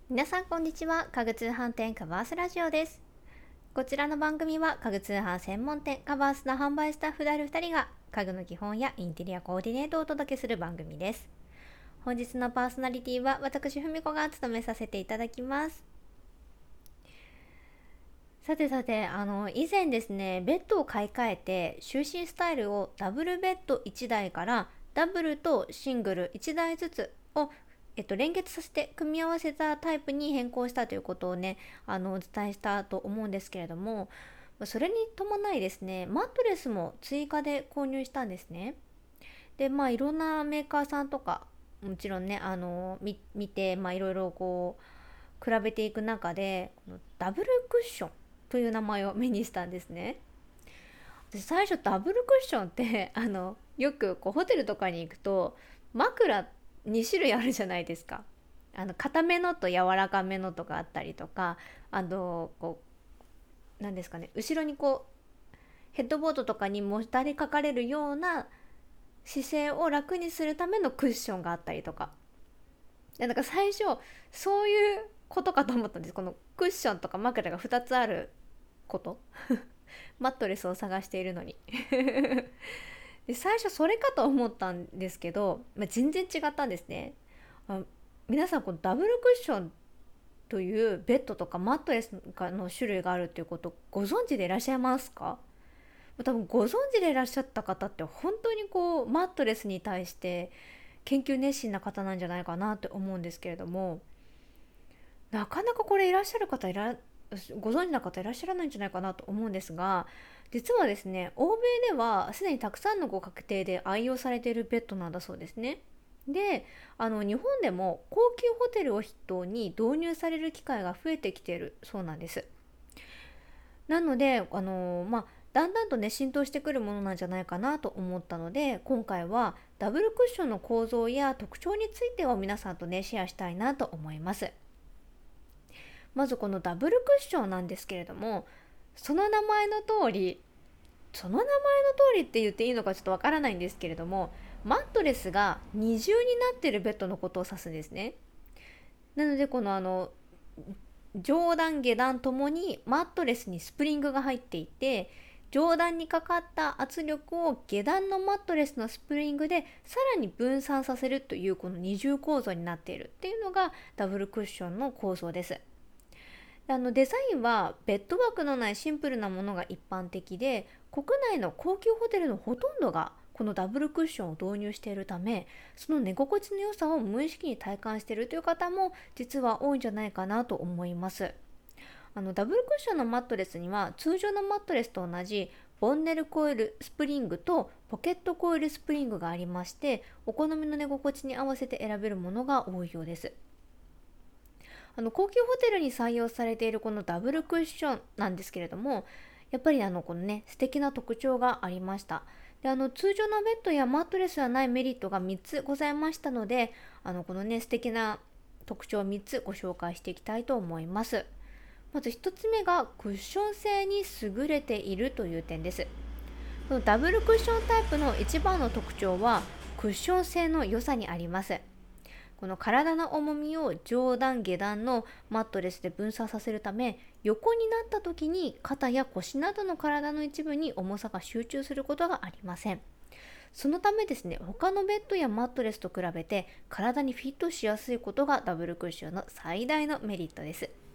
皆さんこんにちは。家具通販店カバースラジオです。こちらの番組は家具通販専門店カバースの販売スタッフである2人が家具の基本やインテリアコーディネートをお届けする番組です。本日のパーソナリティは私ふみこが務めさせていただきます。さて以前ですね、ベッドを買い替えて就寝スタイルをダブルベッド1台からダブルとシングル1台ずつを連結させて組み合わせたタイプに変更したということをね、お伝えしたと思うんですけれども、それに伴いですね、マットレスも追加で購入したんですね。で、いろんなメーカーさんとか、もちろんね、見て、いろいろこう、比べていく中で、このダブルクッションという名前を目にしたんですね。で、最初ダブルクッションってよくこうホテルとかに行くと枕2種類あるじゃないですか。硬めのと柔らかめのとかあったりとか、こうなんですかね、後ろにこうヘッドボードとかにもたれかかれるような姿勢を楽にするためのクッションがあったりとか、でなんか最初そういうことかと思ったんです。このクッションとか枕が2つあることマットレスを探しているのにで最初それかと思ったんですけど、全然違ったんですね。あ皆さんこのダブルクッションというベッドとかマットレスの種類があるっていうことをご存知でいらっしゃいますか？多分ご存知でいらっしゃった方って本当にこうマットレスに対して研究熱心な方なんじゃないかなって思うんですけれども、なかなかこれいらっしゃる方ご存知の方いらっしゃらないんじゃないかなと思うんですが、実はですね、欧米ではすでにたくさんのご家庭で愛用されているベッドなんだそうですね。で、日本でも高級ホテルを筆頭に導入される機会が増えてきているそうなんです。なので、だんだんとね浸透してくるものなんじゃないかなと思ったので、今回はダブルクッションの構造や特徴についてを皆さんとねシェアしたいなと思います。まずこのダブルクッションなんですけれども、その名前の通り、その名前の通りって言っていいのかちょっとわからないんですけれども、マットレスが二重になっているベッドのことを指すんですね。なのでこの上段下段ともにマットレスにスプリングが入っていて、上段にかかった圧力を下段のマットレスのスプリングでさらに分散させるというこの二重構造になっているっていうのがダブルクッションの構造です。デザインはベッド枠のないシンプルなものが一般的で、国内の高級ホテルのほとんどがこのダブルクッションを導入しているため、その寝心地の良さを無意識に体感しているという方も実は多いんじゃないかなと思います。ダブルクッションのマットレスには通常のマットレスと同じボンネルコイルスプリングとポケットコイルスプリングがありまして、お好みの寝心地に合わせて選べるものが多いようです。高級ホテルに採用されているこのダブルクッションなんですけれども、やっぱりこのね素敵な特徴がありました。で、通常のベッドやマットレスはないメリットが3つございましたので、このね素敵な特徴を3つご紹介していきたいと思います。まず1つ目がクッション性に優れているという点です。このダブルクッションタイプの一番の特徴はクッション性の良さにあります。この体の重みを上段下段のマットレスで分散させるため、横になった時に肩や腰などの体の一部に重さが集中することがありません。そのためですね、他のベッドやマットレスと比べて体にフィットしやすいことがダブルクッションの最大のメリットです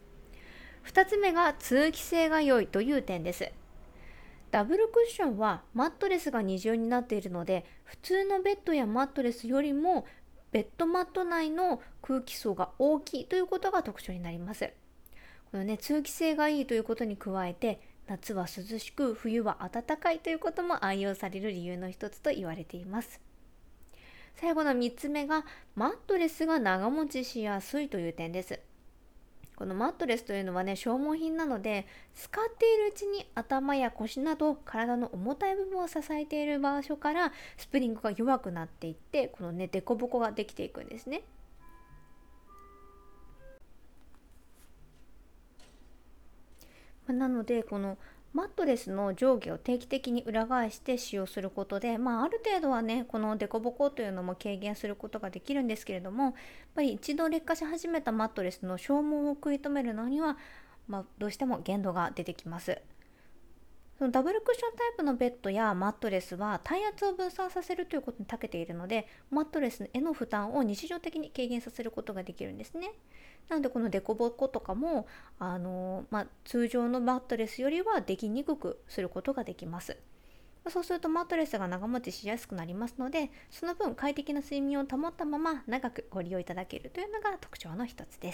。2つ目が通気性が良いという点です。ダブルクッションはマットレスが二重になっているので、普通のベッドやマットレスよりもベッドマット内の空気層が大きいということが特徴になります。このね、通気性がいいということに加えて、夏は涼しく冬は暖かいということも愛用される理由の一つと言われています。最後の3つ目がマットレスが長持ちしやすいという点です。このマットレスというのはね消耗品なので、使っているうちに頭や腰など体の重たい部分を支えている場所からスプリングが弱くなっていって、このね凸凹ができていくんですね。なのでこのマットレスの上下を定期的に裏返して使用することで、ある程度はね、このデコボコというのも軽減することができるんですけれども、やっぱり一度劣化し始めたマットレスの消耗を食い止めるのには、どうしても限度が出てきます。そのダブルクッションタイプのベッドやマットレスは体圧を分散させるということに長けているので、マットレスへの負担を日常的に軽減させることができるんですね。なのでこのデコボコとかも通常のマットレスよりはできにくくすることができます。そうするとマットレスが長持ちしやすくなりますので、その分快適な睡眠を保ったまま長くご利用いただけるというのが特徴の一つです。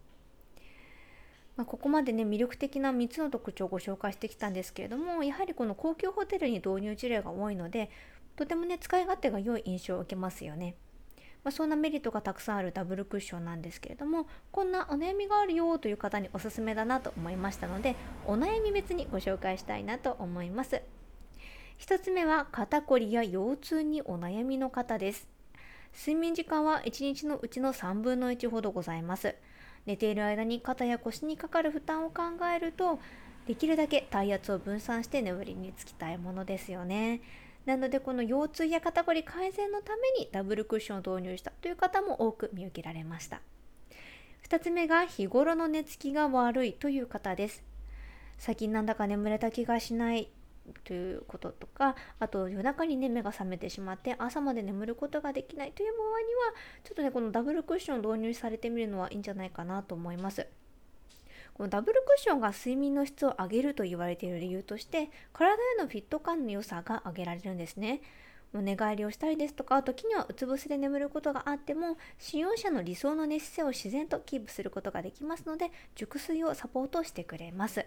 ここまでね、魅力的な3つの特徴をご紹介してきたんですけれども、やはりこの高級ホテルに導入事例が多いので、とてもね、使い勝手が良い印象を受けますよね。そんなメリットがたくさんあるダブルクッションなんですけれども、こんなお悩みがあるよという方におすすめだなと思いましたので、お悩み別にご紹介したいなと思います。一つ目は肩こりや腰痛にお悩みの方です。睡眠時間は1日のうちの3分の1ほどございます。寝ている間に肩や腰にかかる負担を考えると、できるだけ体圧を分散して眠りにつきたいものですよね。なのでこの腰痛や肩こり改善のためにダブルクッションを導入したという方も多く見受けられました。2つ目が日頃の寝つきが悪いという方です。最近なんだか眠れた気がしないということとか、あと夜中にね、目が覚めてしまって朝まで眠ることができないという場合には、ちょっとね、このダブルクッションを導入されてみるのはいいんじゃないかなと思います。このダブルクッションが睡眠の質を上げると言われている理由として、体へのフィット感の良さが挙げられるんですね。寝返りをしたりですとか、時にはうつ伏せで眠ることがあっても、使用者の理想の寝姿勢を自然とキープすることができますので、熟睡をサポートしてくれます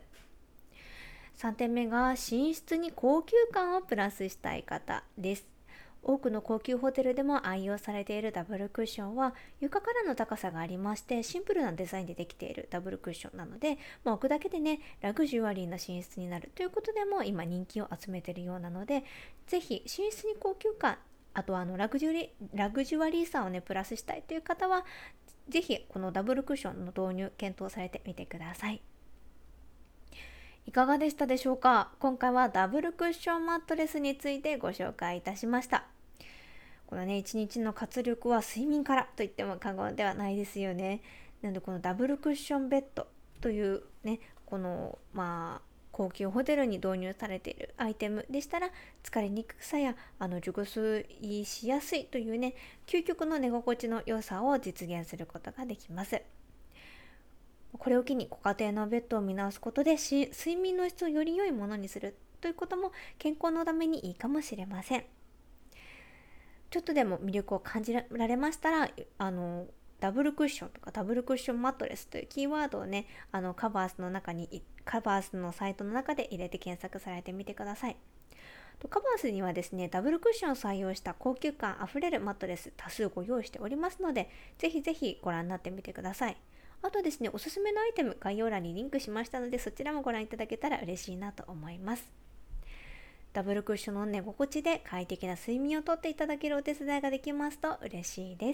。3点目が寝室に高級感をプラスしたい方です。多くの高級ホテルでも愛用されているダブルクッションは床からの高さがありまして、シンプルなデザインでできているダブルクッションなので、置くだけでね、ラグジュアリーな寝室になるということでも今人気を集めているようなので、ぜひ寝室に高級感、あとはラグジュアリーさをねプラスしたいという方は、ぜひこのダブルクッションの導入検討されてみてください。いかがでしたでしょうか。今回はダブルクッションマットレスについてご紹介いたしました。このね、一日の活力は睡眠からと言っても過言ではないですよね。なのでこのダブルクッションベッドというね、この高級ホテルに導入されているアイテムでしたら、疲れにくさや熟睡しやすいというね、究極の寝心地の良さを実現することができます。これを機にご家庭のベッドを見直すことで睡眠の質をより良いものにするということも健康のためにいいかもしれません。ちょっとでも魅力を感じられましたら、ダブルクッションとかダブルクッションマットレスというキーワードをね、カバースのサイトの中で入れて検索されてみてください。カバースにはですね、ダブルクッションを採用した高級感あふれるマットレス多数ご用意しておりますので、ぜひぜひご覧になってみてください。あとですね、おすすめのアイテム概要欄にリンクしましたので、そちらもご覧いただけたら嬉しいなと思います。ダブルクッションの寝心地で快適な睡眠をとっていただけるお手伝いができますと嬉しいです。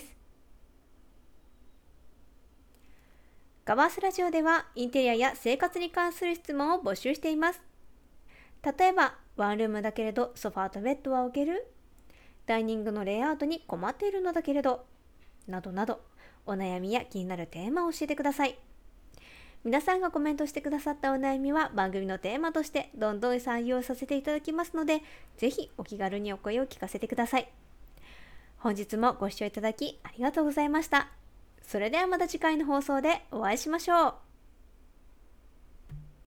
ガバースラジオではインテリアや生活に関する質問を募集しています。例えば、ワンルームだけれどソファーとベッドは置ける？ダイニングのレイアウトに困っているのだけれど、などなど、お悩みや気になるテーマを教えてください。皆さんがコメントしてくださったお悩みは番組のテーマとしてどんどん採用させていただきますので、ぜひお気軽にお声を聞かせてください。本日もご視聴いただきありがとうございました。それではまた次回の放送でお会いしましょう。